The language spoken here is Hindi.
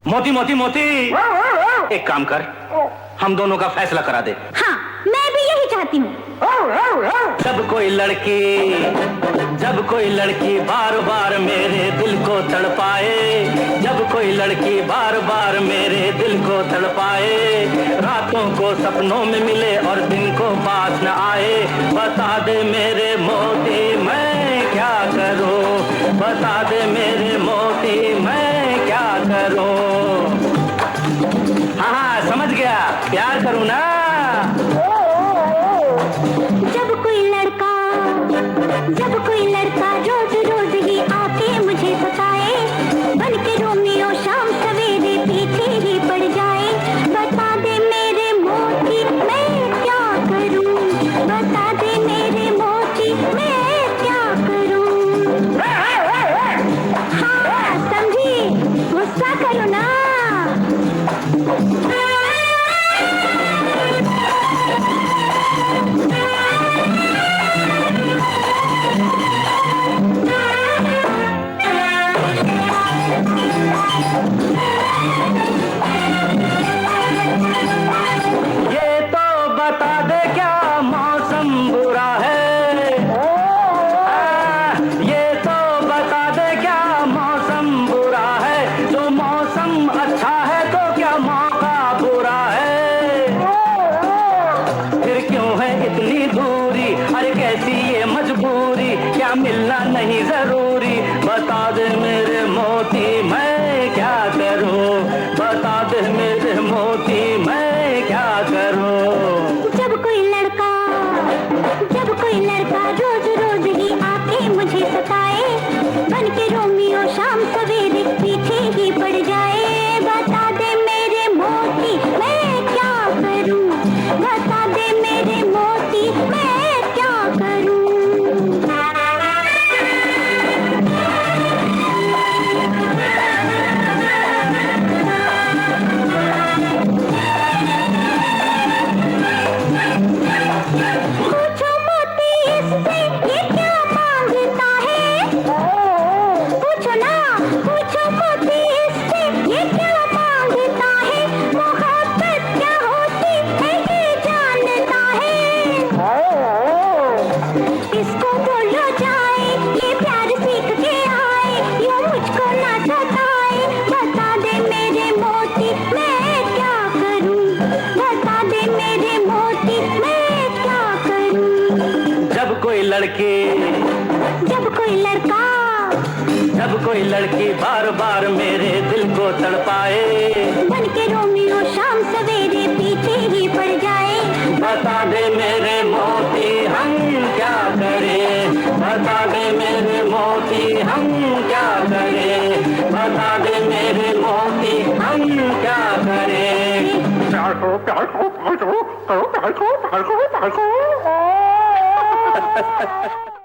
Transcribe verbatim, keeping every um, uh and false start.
मोती मोती मोती, एक काम कर, हम दोनों का फैसला करा दे। हाँ, मैं भी यही चाहती हूँ। जब कोई लड़की जब कोई लड़की बार बार मेरे दिल को तड़पाए, जब कोई लड़की बार बार मेरे दिल को तड़पाए, रातों को सपनों में मिले और दिन को पास न आए, बता दे मेरे मोती मैं क्या करूं, बता दे मेरे मोती मैं क्या करूं। हाँ समझ गया, प्यार करूं ना। जब कोई लड़का जब कोई लड़का रोज रोज ही आके मुझे सताए, बन के रोमियो शाम सवेरे पीछे ही पड़ जाए, बता दे मेरे मोती मैं क्या करूं, बता दे मेरे मोती मैं क्या करूं। हाँ समझी, गुस्सा करो ना। ये तो बता दे क्या मौसम बुरा है, आ, ये तो बता दे क्या मौसम बुरा है, जो मौसम अच्छा है तो क्या मौका बुरा है, फिर क्यों है इतनी दूरी, अरे कैसी ये मजबूरी, क्या मिलना नहीं जरूरी, बता दे मेरे मोती मैं क्या करूं, बता दे मेरे मोती मैं क्या करूं। जब कोई लड़का जब कोई लड़का रोज रोज ही आके मुझे सताए, बन के रोमियो शाम सवेरे पीछे ही पड़ जाए, बता दे मेरे मोती मैं क्या करूं, बता दे मेरे मोती मैं क्या करूं। पूछो मोती इससे ये क्या मांगता है, पूछो ना, पूछो मोती इससे ये क्या मांगता है, मोहब्बत क्या होती है ये जानता है, इसको बोलो जाए ये प्यार सीख के आए, यूं मुझको ना सताए, बता दे मेरे मोती मैं क्या करूं, बता दे मेरे मोती मैं क्या करूं। जब कोई लड़की जब कोई लड़का जब कोई लड़की बार बार मेरे दिल को तड़पाए, बन के रोमियो शाम सवेरे पीछे ही पड़ जाए, बता दे मेरे मोती हम क्या करें, बता दे मेरे मोती हम क्या करें, बता दे मेरे मोती हम क्या करें। प्यार करो प्यार करो प्यार करो करो प्यार करो प्यार करो प्यार करो